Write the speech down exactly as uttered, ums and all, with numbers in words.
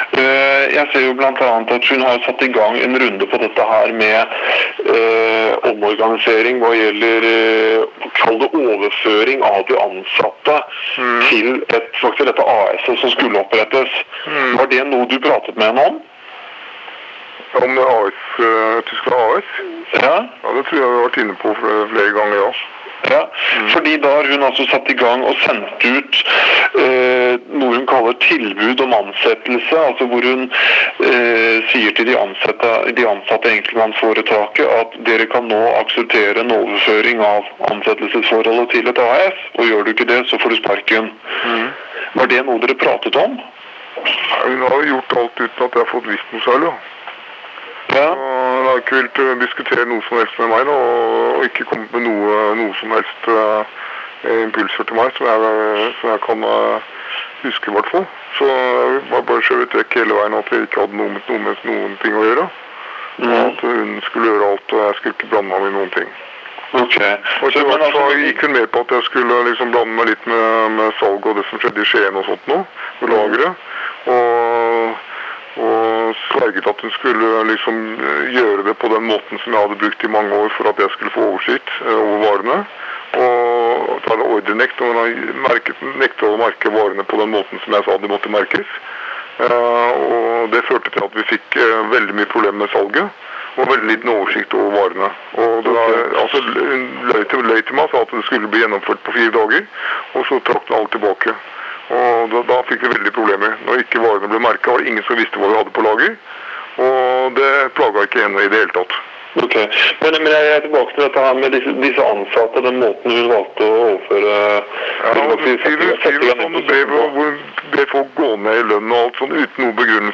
Uh, jeg ser jo blant annet at hun har satt i gang en runde på dette her med uh, omorganisering hva gjelder uh, kall det overføring av de ansatte mm. til et, faktisk dette A S som skulle opprettes. Mm. Var det noe du pratet med henne om? Om det A S, uh, tysk A S? Ja. Ja, det tror jeg vi har vært inne på flere, flere ganger, ja. Ja, mm. fordi da har hun altså satt i gang og sendt ut eh, noe hun kaller tilbud om ansettelse, altså hvor hun eh, sier til de ansatte, de ansatte enkeltmannsforetaket at dere kan nå akseptere en overføring av ansettelsesforholdet til et A S, og gjør du ikke det, så får du sparken. Mm. Var det noe dere pratet om? Hun har gjort alt uten at jeg har fått visst noe særlig, ja. Ja. Hun har ikke villet diskutere noe som helst med meg da, og ikke kommet med noe, noe som helst uh, impulser til meg som jeg, som jeg kan uh, huske i hvert fall. Så jeg var bare skjøvet vekk hele veien at jeg ikke hadde noe med, noe med noen ting å gjøre. Mm. At hun skulle gjøre alt og jeg skulle ikke blande meg i noen ting. Okay. Og så altså, gikk hun med på at jeg skulle liksom blande meg litt med, med salg og det som skjedde i Skien og sånt nå, med lageret. Og og sverget at hun skulle liksom gjøre det på den måten som jeg hadde brukt i mange år for at jeg skulle få oversikt over varene. Og ta det ordrenekt, og hun har nektet å merke varene på den måten som jeg sa de måtte merkes. Og det førte til at vi fikk veldig mye problemer med salget, og veldig liten oversikt over varene. Og det var, altså, hun løy til, løy til meg, sa at det skulle bli gjennomført på fire dager, og så trakk den alt tilbake. Og da, da fikk vi veldig problemer. Når ikke varene ble merket, var det ingen som visste hva vi hadde på lager. Og det plaget ikke henne i det hele tatt. Ok, men, men jeg er tilbake til dette her med disse, disse ansatte, den måten hun valgte å overføre... Ja, og du sier jo sånn brev hvor ble folk gå ned i lønn og alt sånn uten noe begrunnelse.